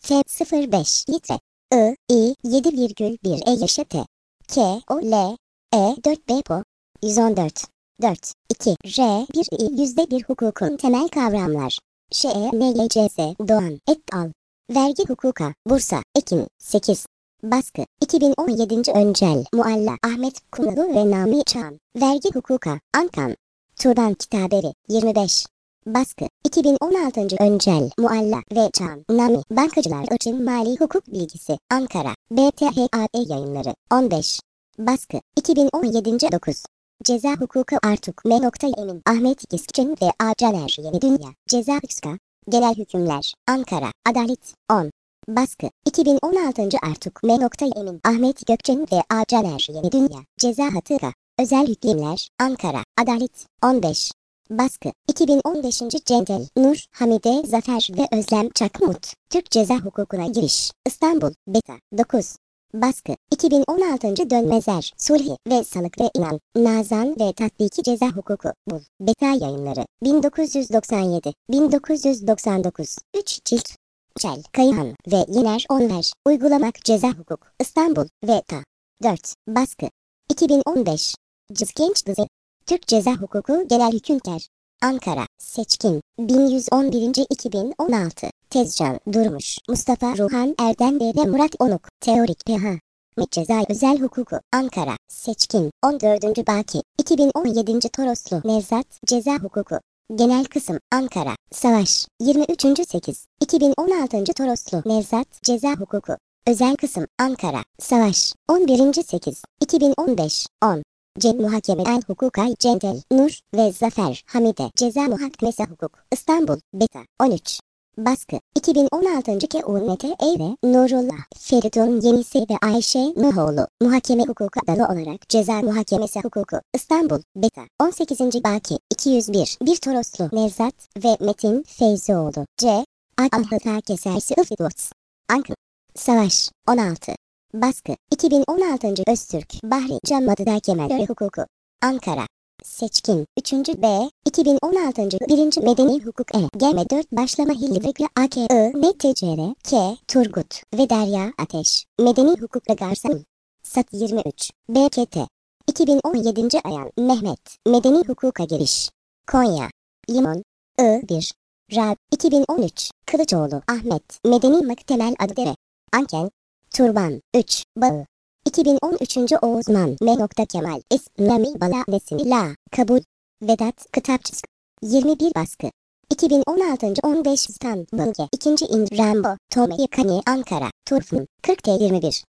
T 05 litre. I 7,1 yaşa T. K O L E 4 B Po 114 4 2 R 1 I %1 hukukun temel kavramlar. ŞENYCS Doğan et al. Vergi hukuka Bursa Ekim 8 Baskı 2017. Öncel Mualla Ahmet Kumru ve Nami Çağan. Vergi hukuka Ankan Turban Kitaberi 25 Baskı 2016. Öncel Mualla ve Çağan Nami Bankacılar için Mali Hukuk Bilgisi Ankara BTHAE Yayınları 15 Baskı 2017. 9 Ceza hukuka Artuk M. Emin Ahmet Giskçin ve A. Caner Yeni Dünya Ceza Hükska Genel Hükümler Ankara Adalet 10 Baskı 2016. Artuk M. Emin Ahmet Gökçen ve A. Caner Yeni Dünya Ceza Hatıka Özel Hükümler Ankara Adalet 15 Baskı 2015. Cendel Nur Hamide Zafer ve Özlem Çakmut Türk Ceza Hukukuna Giriş İstanbul Beta 9 Baskı 2016. Dönmezer Sulhi ve Salık ve İnan Nazan ve Tatbiki Ceza Hukuku Bul Beta Yayınları 1997 1999 3 cilt Çel Kayhan ve Yener Onver Uygulamak Ceza Hukuk İstanbul ve Ta 4 Baskı 2015 Cızgenç Dizi Türk Ceza Hukuku Genel Hükümler Ankara Seçkin 1111. 2016 Tezcan Durmuş Mustafa Ruhan Erdem ve Murat Onuk Teorik PH Ceza Özel Hukuku Ankara Seçkin 14. Baki 2017. Toroslu Nevzat Ceza Hukuku Genel Kısım Ankara Savaş 23. 8 2016. Toroslu Nevzat Ceza Hukuku Özel Kısım Ankara Savaş 11. 8 2015 10 Cem Muhakeme El Hukukay Cendel Nur ve Zafer Hamide Ceza Muhakemesi Hukuk İstanbul Beta 13 Baskı 2016. KUNT ve Nurullah Feridun Yenisi ve Ayşe Nuhoğlu Muhakeme Hukuku Dalı olarak Ceza Muhakemesi Hukuku İstanbul Beta 18. Baki 201 Bir Toroslu Nevzat ve Metin Feyzioğlu C. Ahıta Kesersi Ifidvots Ankara Savaş 16 Baskı 2016. Öztürk Bahri Cammadıda Kemal Hukuku Ankara Seçkin 3. B 2016. 1. Medeni Hukuk GM 4 Başlama Hilli AKI NTCR K Turgut ve Derya Ateş Medeni Hukuk ve Garsan Sat 23 BKT 2017. Ayan Mehmet Medeni Hukuka Giriş Konya Limon 1 Rab 2013 Kılıçoğlu Ahmet Medeni Maktemel Addere Anken Turban 3 Bağı 2013. Oğuzman M. Kemal İsnami Bala Vesini La Kabul Vedat Kitapçısı 21 Baskı 2016. 15 İstanbul 2. İndrambo Tome Yakani Ankara Turfun 40 T 21